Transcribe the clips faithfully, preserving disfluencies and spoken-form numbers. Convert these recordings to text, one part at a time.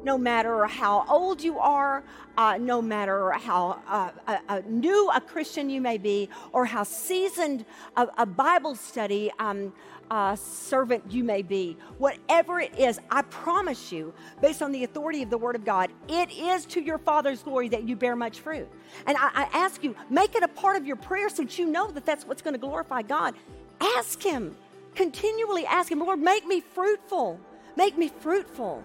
no matter how old you are, uh, no matter how uh, uh, uh, new a Christian you may be, or how seasoned a, a Bible study um, uh, servant you may be, whatever it is, I promise you, based on the authority of the Word of God, it is to your Father's glory that you bear much fruit. And I, I ask you, make it a part of your prayer since you know that that's what's going to glorify God. Ask Him, continually ask Him, Lord, make me fruitful, make me fruitful.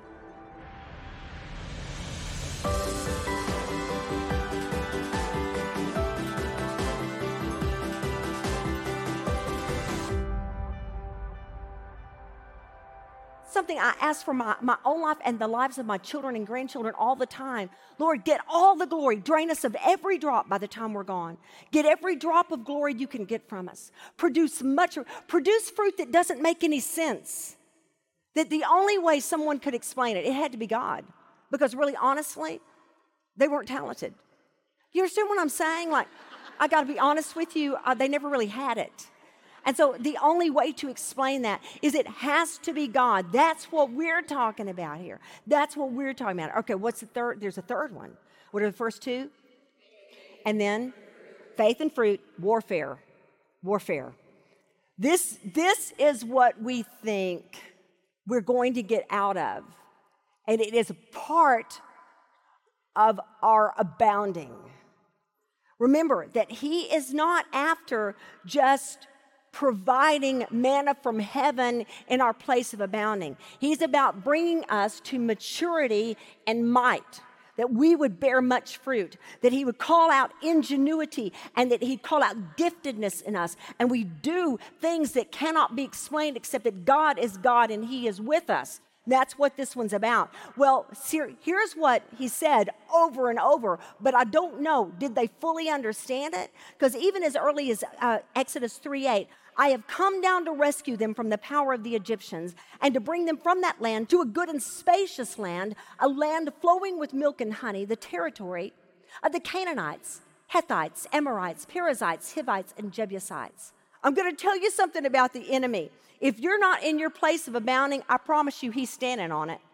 Something I ask for my, my own life and the lives of my children and grandchildren all the time. Lord, get all the glory. Drain us of every drop by the time we're gone. Get every drop of glory you can get from us. Produce much, produce fruit that doesn't make any sense. That the only way someone could explain it, it had to be God. Because really, honestly, they weren't talented. You understand what I'm saying? Like, I got to be honest with you, uh, they never really had it. And so the only way to explain that is it has to be God. That's what we're talking about here. That's what we're talking about. Okay, what's the third? There's a third one. What are the first two? And then faith and fruit, warfare. Warfare. This, this is what we think we're going to get out of. And it is a part of our abounding. Remember that He is not after just providing manna from heaven in our place of abounding. He's about bringing us to maturity and might, that we would bear much fruit, that He would call out ingenuity, and that He'd call out giftedness in us. And we do things that cannot be explained except that God is God and He is with us. That's what this one's about. Well, here's what He said over and over, but I don't know, did they fully understand it? Because even as early as uh, Exodus three eight, I have come down to rescue them from the power of the Egyptians and to bring them from that land to a good and spacious land, a land flowing with milk and honey, the territory of the Canaanites, Hittites, Amorites, Perizzites, Hivites, and Jebusites. I'm going to tell you something about the enemy. If you're not in your place of abounding, I promise you he's standing on it.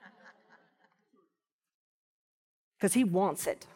Because he wants it.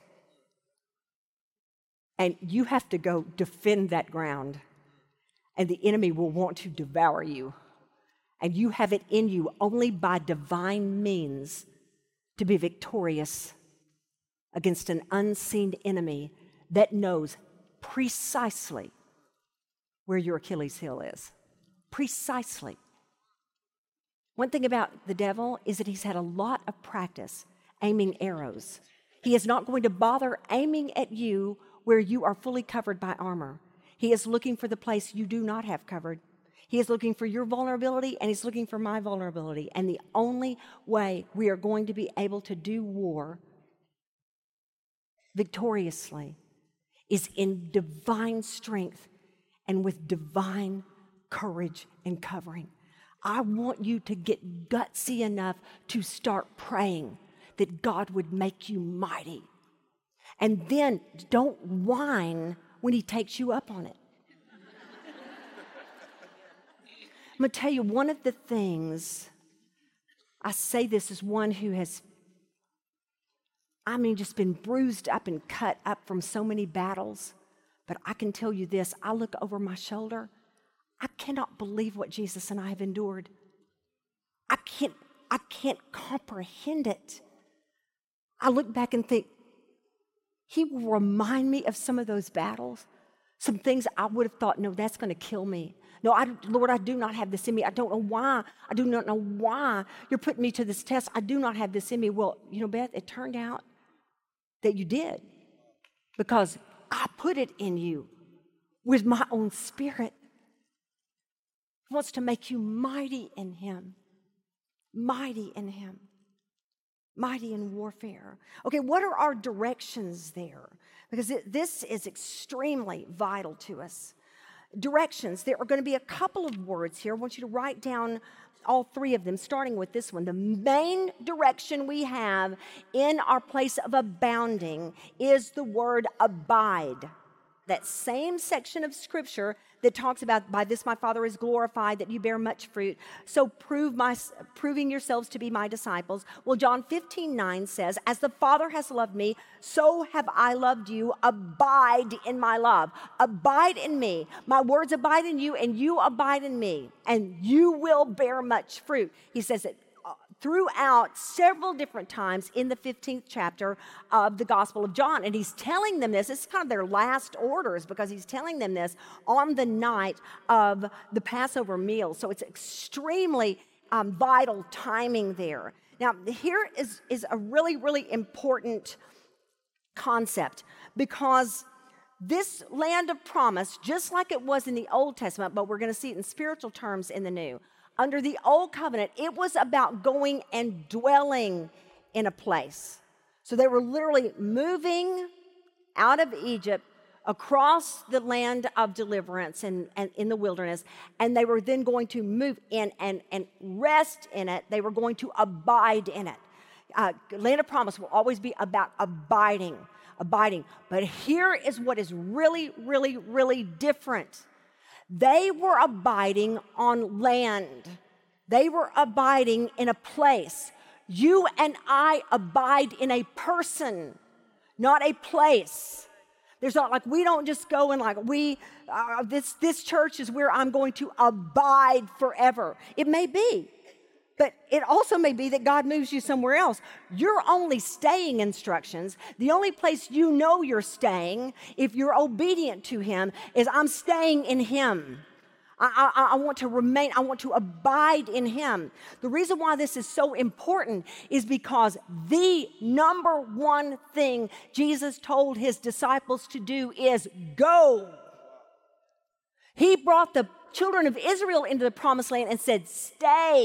And you have to go defend that ground. And the enemy will want to devour you. And you have it in you only by divine means to be victorious against an unseen enemy that knows precisely where your Achilles heel is. Precisely. One thing about the devil is that he's had a lot of practice aiming arrows. He is not going to bother aiming at you where you are fully covered by armor. He is looking for the place you do not have covered. He is looking for your vulnerability, and he's looking for my vulnerability. And the only way we are going to be able to do war victoriously is in divine strength and with divine courage and covering. I want you to get gutsy enough to start praying that God would make you mighty. And then don't whine when he takes you up on it. I'm going to tell you, one of the things, I say this as one who has, I mean, just been bruised up and cut up from so many battles, but I can tell you this, I look over my shoulder, I cannot believe what Jesus and I have endured. I can't, I can't comprehend it. I look back and think, he will remind me of some of those battles, some things I would have thought, no, that's going to kill me. No, I, Lord, I do not have this in me. I don't know why. I do not know why you're putting me to this test. I do not have this in me. Well, you know, Beth, it turned out that you did because I put it in you with my own spirit. He wants to make you mighty in him, mighty in him. Mighty in warfare. Okay, what are our directions there? Because it, this is extremely vital to us. Directions, there are going to be a couple of words here. I want you to write down all three of them, starting with this one. The main direction we have in our place of abounding is the word abide. that same section of Scripture that talks about, by this my Father is glorified, that you bear much fruit. So prove my, proving yourselves to be my disciples. Well, John fifteen nine says, as the Father has loved me, so have I loved you. Abide in my love. Abide in me. My words abide in you, and you abide in me, and you will bear much fruit. He says it throughout several different times in the fifteenth chapter of the Gospel of John. And he's telling them this. It's kind of their last orders, because he's telling them this on the night of the Passover meal. So it's extremely um, vital timing there. Now, here is, is a really, really important concept, because this land of promise, just like it was in the Old Testament, but we're going to see it in spiritual terms in the New. Under the Old Covenant, it was about going and dwelling in a place. So they were literally moving out of Egypt across the land of deliverance and, and in the wilderness, and they were then going to move in and, and rest in it. They were going to abide in it. Uh, land of promise will always be about abiding, abiding. But here is what is really, really, really different. They were abiding on land. They were abiding in a place. You and I abide in a person, not a place. There's not like, we don't just go and like, we, uh, this, this church is where I'm going to abide forever. It may be, but it also may be that God moves you somewhere else. You're only staying instructions. The only place you know you're staying, if you're obedient to Him, is I'm staying in Him. I, I, I want to remain, I want to abide in Him. The reason why this is so important is because the number one thing Jesus told His disciples to do is go. He brought the children of Israel into the promised land and said, stay.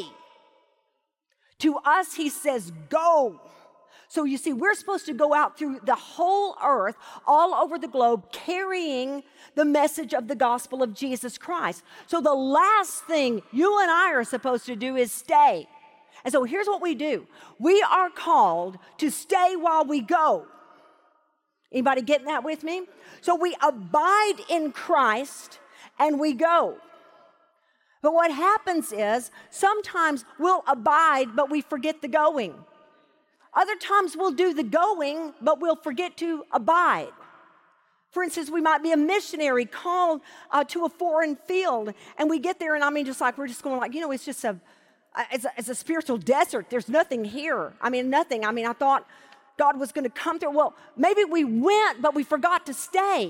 To us, He says, go. So you see, we're supposed to go out through the whole earth, all over the globe, carrying the message of the gospel of Jesus Christ. So the last thing you and I are supposed to do is stay. And so here's what we do. We are called to stay while we go. Anybody getting that with me? So we abide in Christ and we go. But what happens is sometimes we'll abide, but we forget the going. Other times we'll do the going, but we'll forget to abide. For instance, we might be a missionary called uh, to a foreign field, and we get there, and I mean, just like we're just going like, you know, it's just a, it's a, it's a spiritual desert. There's nothing here. I mean, nothing. I mean, I thought God was going to come through. Well, maybe we went, but we forgot to stay.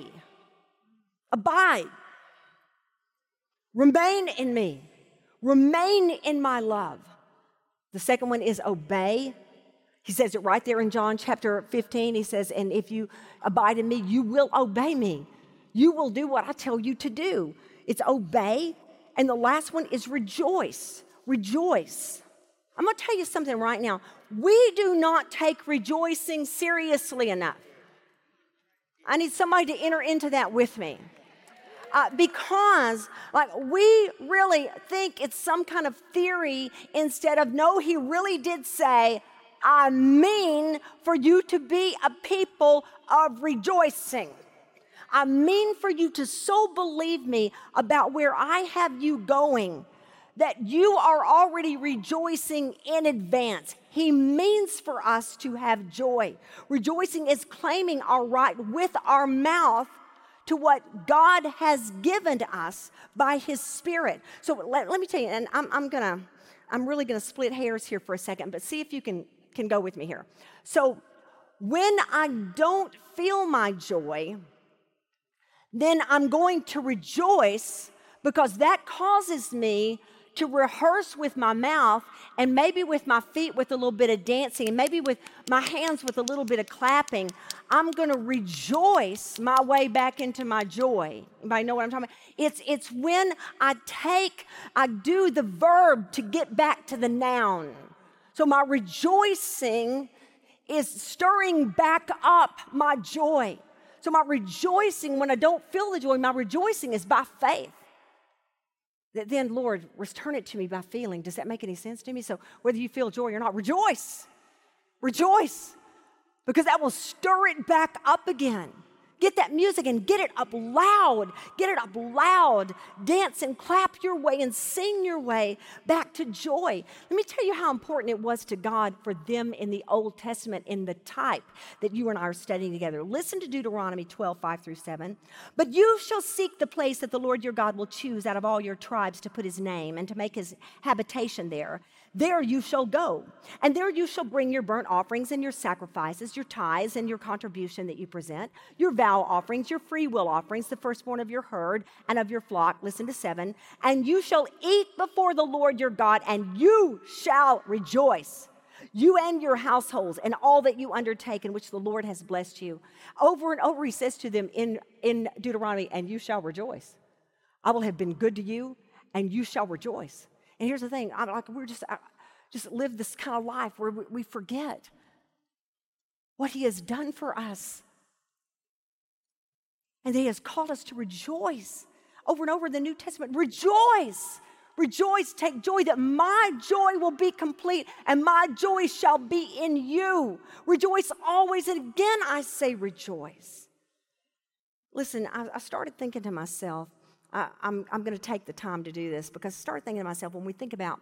Abide. Remain in me. Remain in my love. The second one is obey. He says it right there in John chapter fifteen. He says, and if you abide in me, you will obey me. You will do what I tell you to do. It's obey. And the last one is rejoice. Rejoice. I'm going to tell you something right now. We do not take rejoicing seriously enough. I need somebody to enter into that with me. Uh, because like we really think it's some kind of theory instead of, no, He really did say, I mean for you to be a people of rejoicing. I mean for you to so believe me about where I have you going that you are already rejoicing in advance. He means for us to have joy. Rejoicing is claiming our right with our mouth to what God has given to us by His Spirit. So let, let me tell you, and I'm, I'm gonna, I'm really gonna split hairs here for a second, but see if you can, can go with me here. So when I don't feel my joy, then I'm going to rejoice because that causes me to rehearse with my mouth and maybe with my feet with a little bit of dancing and maybe with my hands with a little bit of clapping. I'm going to rejoice my way back into my joy. Anybody know what I'm talking about? It's, it's when I take, I do the verb to get back to the noun. So my rejoicing is stirring back up my joy. So my rejoicing, when I don't feel the joy, my rejoicing is by faith. That then, Lord, return it to me by feeling. Does that make any sense to me? So whether you feel joy or not, rejoice. Rejoice. Because that will stir it back up again. Get that music and get it up loud. Get it up loud. Dance and clap your way and sing your way back to joy. Let me tell you how important it was to God for them in the Old Testament in the type that you and I are studying together. Listen to Deuteronomy twelve, five through seven. But you shall seek the place that the Lord your God will choose out of all your tribes to put his name and to make his habitation there. There you shall go, and there you shall bring your burnt offerings and your sacrifices, your tithes and your contribution that you present, your vow offerings, your free will offerings, the firstborn of your herd and of your flock. Listen to seven. And you shall eat before the Lord your God, and you shall rejoice, you and your households, and all that you undertake in which the Lord has blessed you. Over and over he says to them in, in Deuteronomy, and you shall rejoice. I will have been good to you, and you shall rejoice. And here's the thing, I'm like, we're just, I just live this kind of life where we, we forget what he has done for us. And he has called us to rejoice. Over and over in the New Testament, rejoice, rejoice, take joy that my joy will be complete and my joy shall be in you. Rejoice always, and again I say rejoice. Listen, I, I started thinking to myself, I, I'm, I'm going to take the time to do this because I started thinking to myself, when we think about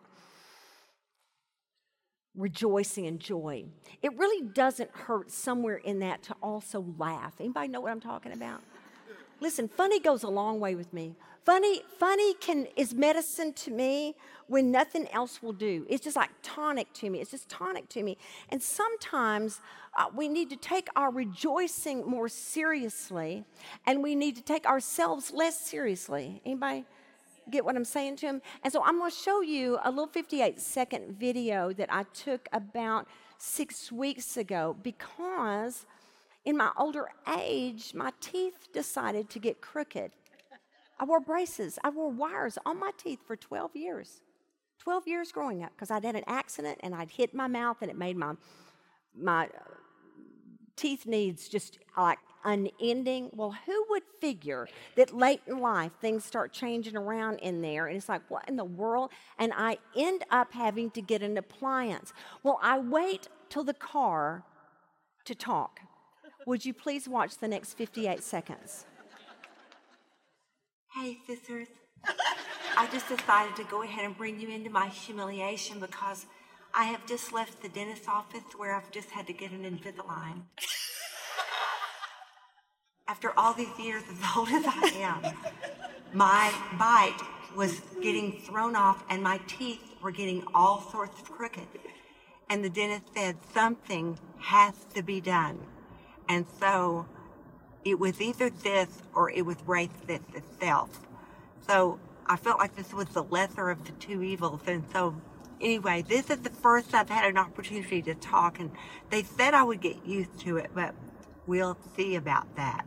rejoicing and joy, it really doesn't hurt somewhere in that to also laugh. Anybody know what I'm talking about? Listen, funny goes a long way with me. Funny, funny can is medicine to me when nothing else will do. It's just like tonic to me. It's just tonic to me. And sometimes uh, we need to take our rejoicing more seriously, and we need to take ourselves less seriously. Anybody get what I'm saying to him? And so I'm going to show you a little fifty-eight second video that I took about six weeks ago because in my older age, my teeth decided to get crooked. I wore braces. I wore wires on my teeth for twelve years. twelve years growing up because I'd had an accident and I'd hit my mouth and it made my, my teeth needs just like unending. Well, who would figure that late in life things start changing around in there and it's like, what in the world? And I end up having to get an appliance. Well, I wait till the car to talk. Would you please watch the next fifty-eight seconds? Hey, sisters. I just decided to go ahead and bring you into my humiliation because I have just left the dentist's office where I've just had to get an Invisalign. After all these years, as old as I am, my bite was getting thrown off and my teeth were getting all sorts of crooked. And the dentist said something has to be done. And so it was either this or it was racist itself. So I felt like this was the lesser of the two evils. And so anyway, this is the first I've had an opportunity to talk. And they said I would get used to it, but we'll see about that.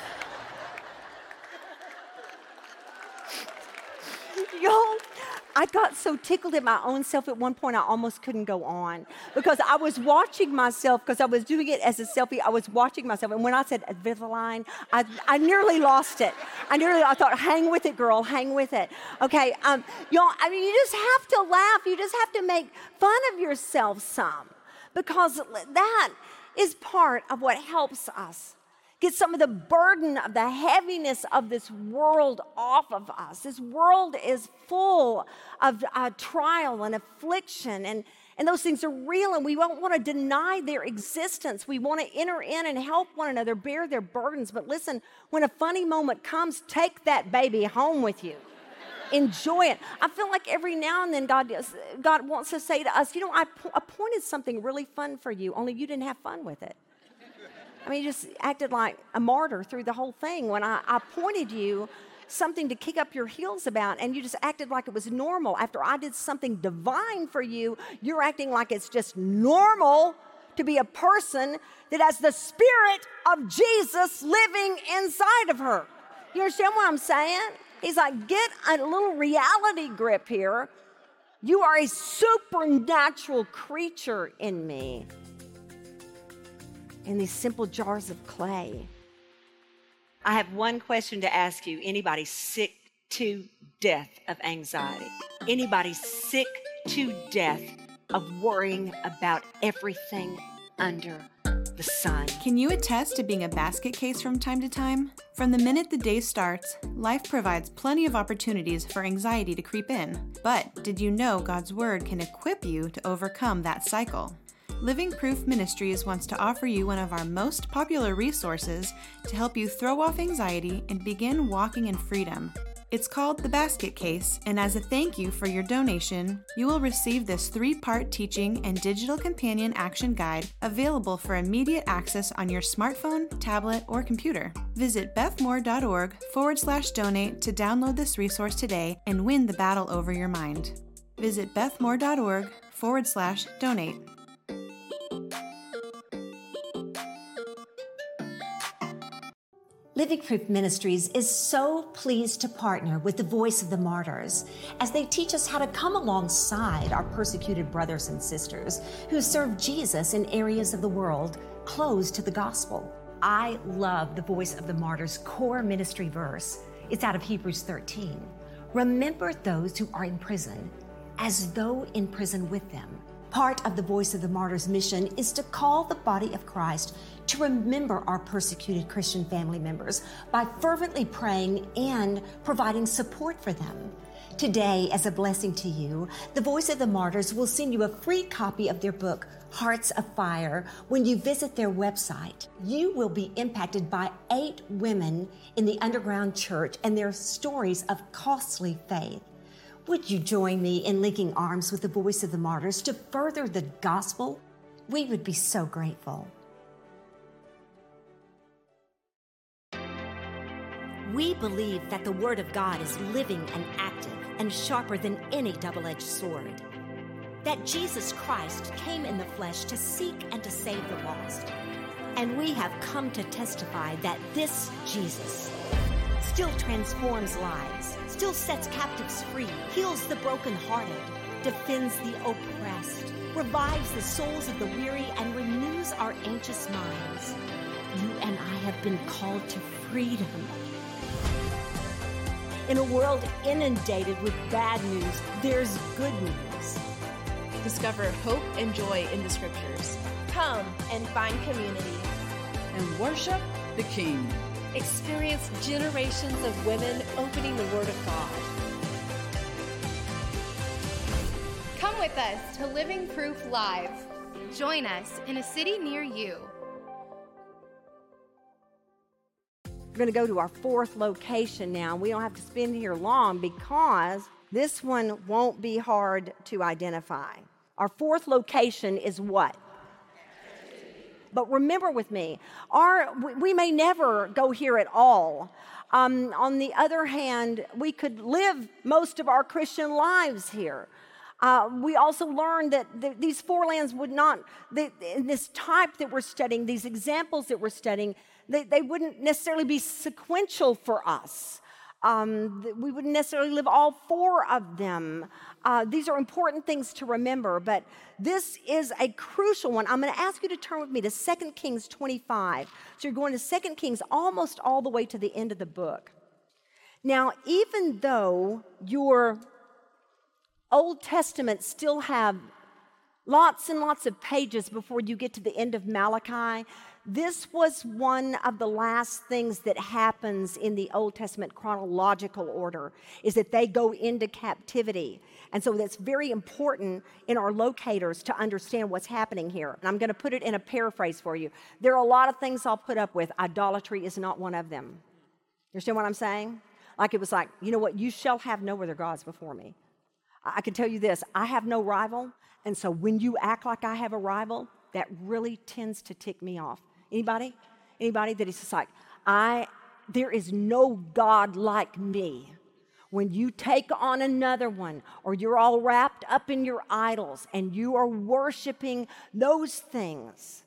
Y'all, I got so tickled at my own self at one point I almost couldn't go on because I was watching myself because I was doing it as a selfie. I was watching myself, and when I said Invisalign, I, I nearly lost it. I nearly, I thought, hang with it, girl, hang with it. Okay, um, y'all, I mean, you just have to laugh. You just have to make fun of yourself some because that is part of what helps us get some of the burden of the heaviness of this world off of us. This world is full of uh, trial and affliction, and, and those things are real, and we don't want to deny their existence. We want to enter in and help one another bear their burdens. But listen, when a funny moment comes, take that baby home with you. Enjoy it. I feel like every now and then God, God wants to say to us, you know, I po- appointed something really fun for you, only you didn't have fun with it. I mean, you just acted like a martyr through the whole thing when I, I pointed you something to kick up your heels about, and you just acted like it was normal. After I did something divine for you, you're acting like it's just normal to be a person that has the Spirit of Jesus living inside of her. You understand what I'm saying? He's like, get a little reality grip here. You are a supernatural creature in me. In these simple jars of clay. I have one question to ask you. Anybody sick to death of anxiety? Anybody sick to death of worrying about everything under the sun. Can you attest to being a basket case from time to time? From the minute the day starts, life provides plenty of opportunities for anxiety to creep in. But did you know God's Word can equip you to overcome that cycle? Living Proof Ministries wants to offer you one of our most popular resources to help you throw off anxiety and begin walking in freedom. It's called The Basket Case, and as a thank you for your donation, you will receive this three-part teaching and digital companion action guide available for immediate access on your smartphone, tablet, or computer. Visit bethmoore.org forward slash donate to download this resource today and win the battle over your mind. Visit bethmoore.org forward slash donate. Living Proof Ministries is so pleased to partner with the Voice of the Martyrs as they teach us how to come alongside our persecuted brothers and sisters who serve Jesus in areas of the world closed to the gospel. I love the Voice of the Martyrs core ministry verse. It's out of Hebrews thirteen. Remember those who are in prison as though in prison with them. Part of the Voice of the Martyrs mission is to call the body of Christ to remember our persecuted Christian family members by fervently praying and providing support for them. Today, as a blessing to you, the Voice of the Martyrs will send you a free copy of their book, Hearts of Fire, when you visit their website. You will be impacted by eight women in the underground church and their stories of costly faith. Would you join me in linking arms with the Voice of the Martyrs to further the gospel? We would be so grateful. We believe that the Word of God is living and active and sharper than any double-edged sword. That Jesus Christ came in the flesh to seek and to save the lost. And we have come to testify that this Jesus still transforms lives, still sets captives free, heals the brokenhearted, defends the oppressed, revives the souls of the weary, and renews our anxious minds. You and I have been called to freedom. In a world inundated with bad news, there's good news. Discover hope and joy in the Scriptures. Come and find community. And worship the King. Experience generations of women opening the Word of God. Come with us to Living Proof Live. Join us in a city near you. We're going to go to our fourth location now. We don't have to spend here long because this one won't be hard to identify. Our fourth location is what? But remember with me, our, we may never go here at all. Um, on the other hand, we could live most of our Christian lives here. Uh, we also learned that th- these four lands would not, they, in this type that we're studying, these examples that we're studying, they, they wouldn't necessarily be sequential for us. Um, we wouldn't necessarily live all four of them. Uh, these are important things to remember, but this is a crucial one. I'm going to ask you to turn with me to Second Kings twenty-five. So you're going to Second Kings almost all the way to the end of the book. Now, even though your Old Testament still have lots and lots of pages before you get to the end of Malachi, this was one of the last things that happens in the Old Testament chronological order, is that they go into captivity. And so that's very important in our locators to understand what's happening here. And I'm going to put it in a paraphrase for you. There are a lot of things I'll put up with. Idolatry is not one of them. You understand what I'm saying? Like it was like, you know what? You shall have no other gods before me. I can tell you this. I have no rival. And so when you act like I have a rival, that really tends to tick me off. Anybody? Anybody that is just like, I, there is no God like me. When you take on another one, or you're all wrapped up in your idols, and you are worshiping those things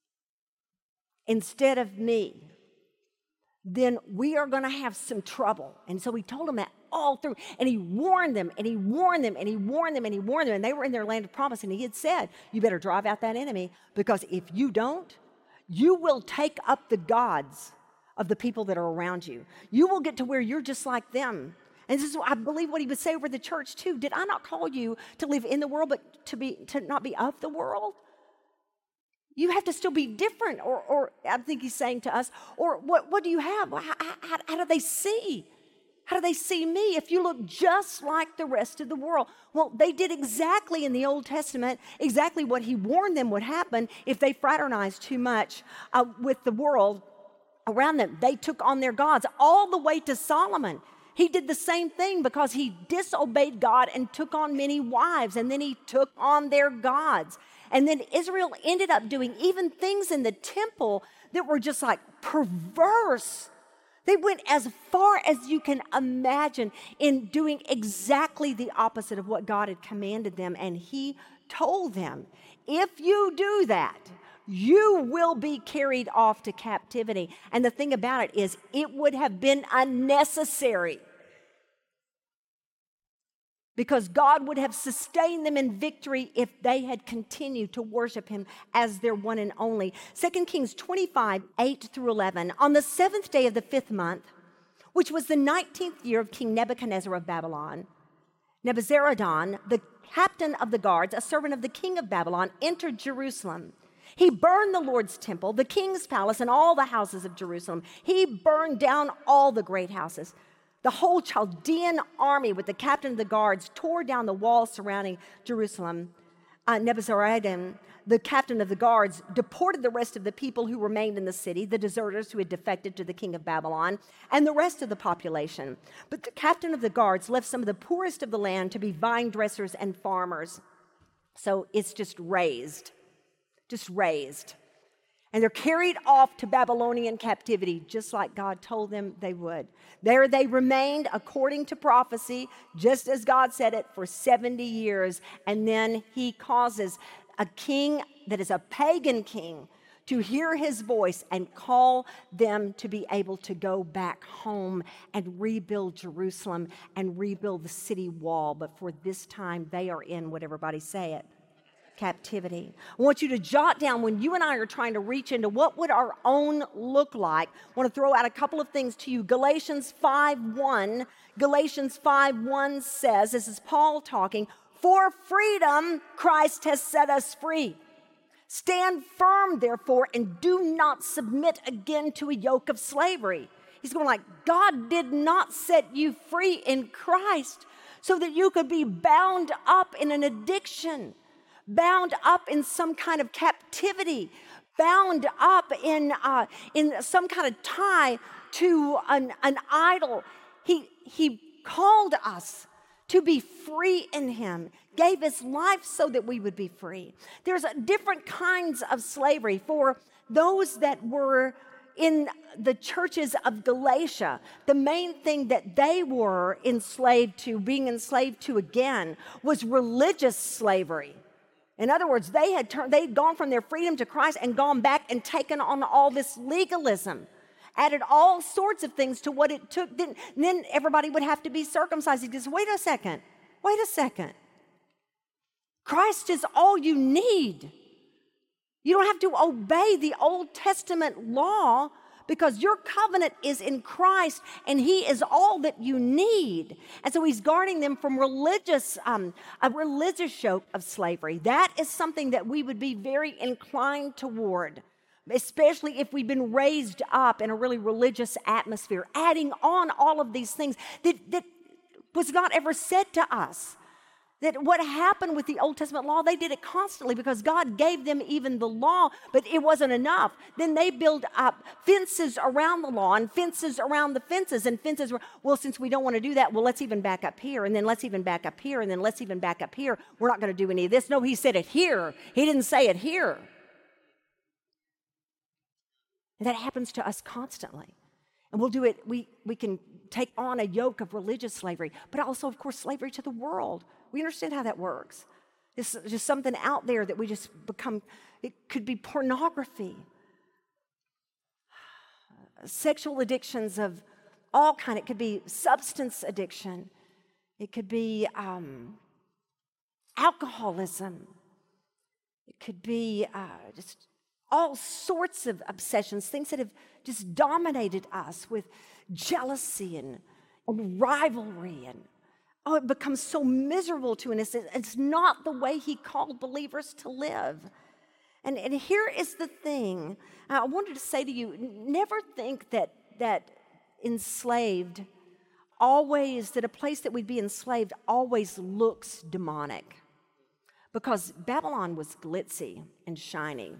instead of me, then we are going to have some trouble. And so he told them that all through. And he warned them, and he warned them, and he warned them, and he warned them. And they were in their land of promise, and he had said, you better drive out that enemy, because if you don't, you will take up the gods of the people that are around you. You will get to where you're just like them. And this is, I believe, what he would say over the church too. Did I not call you to live in the world, but to be to not be of the world? You have to still be different. Or, or I think he's saying to us, or what, what do you have? How, how, how do they see? How do they see me if you look just like the rest of the world? Well, they did exactly in the Old Testament, exactly what he warned them would happen if they fraternized too much uh, with the world around them. They took on their gods all the way to Solomon. He did the same thing because he disobeyed God and took on many wives, and then he took on their gods. And then Israel ended up doing even things in the temple that were just like perverse. They went as far as you can imagine in doing exactly the opposite of what God had commanded them. And he told them, if you do that, you will be carried off to captivity. And the thing about it is, it would have been unnecessary, because God would have sustained them in victory if they had continued to worship him as their one and only. Second Kings twenty-five, eight through eleven. On the seventh day of the fifth month, which was the nineteenth year of King Nebuchadnezzar of Babylon, Nebuzaradan, the captain of the guards, a servant of the king of Babylon, entered Jerusalem. He burned the Lord's temple, the king's palace, and all the houses of Jerusalem. He burned down all the great houses. The whole Chaldean army with the captain of the guards tore down the walls surrounding Jerusalem. Uh, Nebuzaradan, the captain of the guards, deported the rest of the people who remained in the city, the deserters who had defected to the king of Babylon, and the rest of the population. But the captain of the guards left some of the poorest of the land to be vine dressers and farmers. So it's just raised, just raised. And they're carried off to Babylonian captivity, just like God told them they would. There they remained, according to prophecy, just as God said it, for seventy years. And then he causes a king that is a pagan king to hear his voice and call them to be able to go back home and rebuild Jerusalem and rebuild the city wall. But for this time, they are in, would everybody say it? Captivity. I want you to jot down, when you and I are trying to reach into what would our own look like. I want to throw out a couple of things to you. Galatians five one. Galatians five one says, this is Paul talking, for freedom Christ has set us free. Stand firm, therefore, and do not submit again to a yoke of slavery. He's going like, God did not set you free in Christ so that you could be bound up in an addiction, bound up in some kind of captivity, bound up in uh, in some kind of tie to an, an idol. He, he called us to be free in him, gave his life so that we would be free. There's different kinds of slavery. For those that were in the churches of Galatia, the main thing that they were enslaved to, being enslaved to again, was religious slavery. In other words, they had turned, they'd gone from their freedom to Christ and gone back and taken on all this legalism, added all sorts of things to what it took. Then, then everybody would have to be circumcised. He goes, wait a second, wait a second. Christ is all you need. You don't have to obey the Old Testament law, because your covenant is in Christ and he is all that you need. And so he's guarding them from religious, um, a religious yoke of slavery. That is something that we would be very inclined toward, especially if we've been raised up in a really religious atmosphere, adding on all of these things that, that was not ever said to us. That what happened with the Old Testament law, they did it constantly because God gave them even the law, but it wasn't enough. Then they build up fences around the law and fences around the fences and fences. Well, since we don't want to do that, well, let's even back up here, and then let's even back up here, and then let's even back up here. We're not going to do any of this. No, he said it here. He didn't say it here. And that happens to us constantly. And we'll do it, we, we can take on a yoke of religious slavery, but also, of course, slavery to the world. We understand how that works. It's just something out there that we just become, it could be pornography, sexual addictions of all kind. It could be substance addiction. It could be um, alcoholism. It could be uh, just all sorts of obsessions, things that have just dominated us with jealousy and, and rivalry, and oh, it becomes so miserable to us. It's not the way he called believers to live. And, and here is the thing. I wanted to say to you, never think that that enslaved always, that a place that we'd be enslaved always looks demonic. Because Babylon was glitzy and shiny.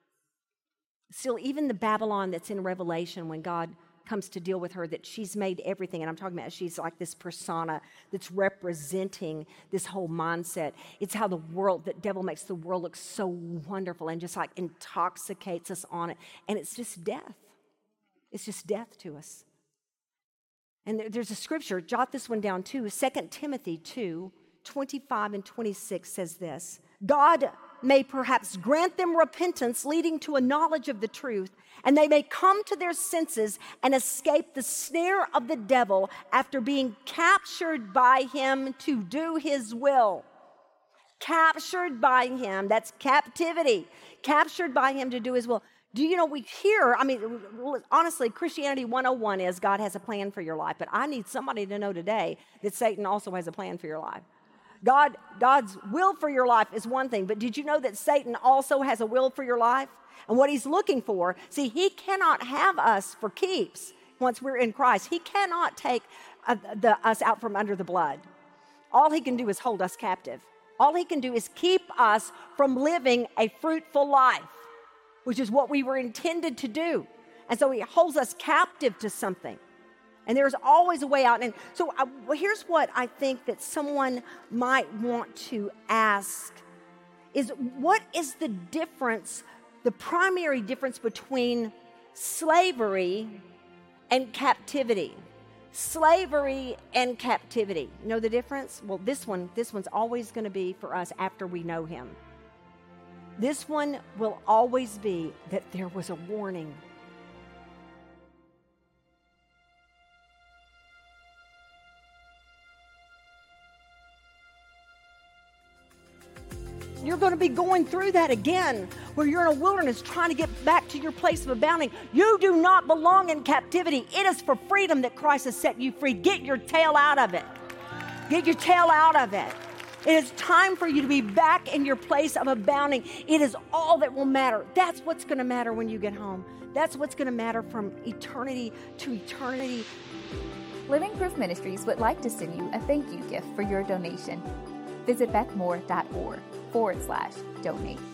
Still, even the Babylon that's in Revelation, when God comes to deal with her, that she's made everything, and I'm talking about she's like this persona that's representing this whole mindset. It's how the world, the devil makes the world look so wonderful and just like intoxicates us on it. And it's just death. It's just death to us. And there, there's a scripture, jot this one down too, Second Timothy two, twenty-five and twenty-six says this, God may perhaps grant them repentance leading to a knowledge of the truth, and they may come to their senses and escape the snare of the devil after being captured by him to do his will. Captured by him, that's captivity. Captured by him to do his will. Do you know, we hear, I mean, honestly, Christianity one oh one is God has a plan for your life, but I need somebody to know today that Satan also has a plan for your life. God, God's will for your life is one thing, but did you know that Satan also has a will for your life? And what he's looking for, see, he cannot have us for keeps once we're in Christ. He cannot take uh, the, us out from under the blood. All he can do is hold us captive. All he can do is keep us from living a fruitful life, which is what we were intended to do. And so he holds us captive to something. And there's always a way out. And so I, well, here's what I think that someone might want to ask is, what is the difference, the primary difference between slavery and captivity? Slavery and captivity. You know the difference? Well, this one, this one's always going to be for us after we know him. This one will always be that there was a warning. You're going to be going through that again, where you're in a wilderness trying to get back to your place of abounding. You do not belong in captivity. It is for freedom that Christ has set you free. Get your tail out of it. Get your tail out of it. It is time for you to be back in your place of abounding. It is all that will matter. That's what's going to matter when you get home. That's what's going to matter from eternity to eternity. Living Proof Ministries would like to send you a thank you gift for your donation. Visit bethmore.org forward slash donate.